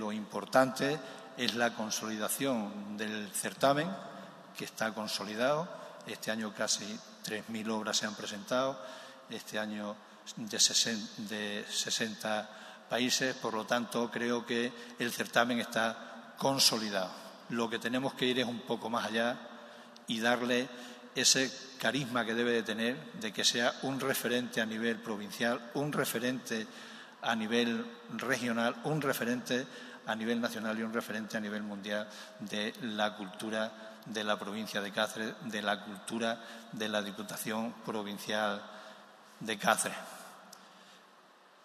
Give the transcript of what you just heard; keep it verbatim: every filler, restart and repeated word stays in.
lo importante es la consolidación del certamen, que está consolidado. Este año casi tres mil obras se han presentado, este año de sesenta países, por lo tanto creo que el certamen está consolidado. Lo que tenemos que ir es un poco más allá y darle ese carisma que debe de tener, de que sea un referente a nivel provincial, un referente a nivel regional, un referente a nivel nacional y un referente a nivel mundial de la cultura de la provincia de Cáceres, de la cultura de la Diputación Provincial de Cáceres.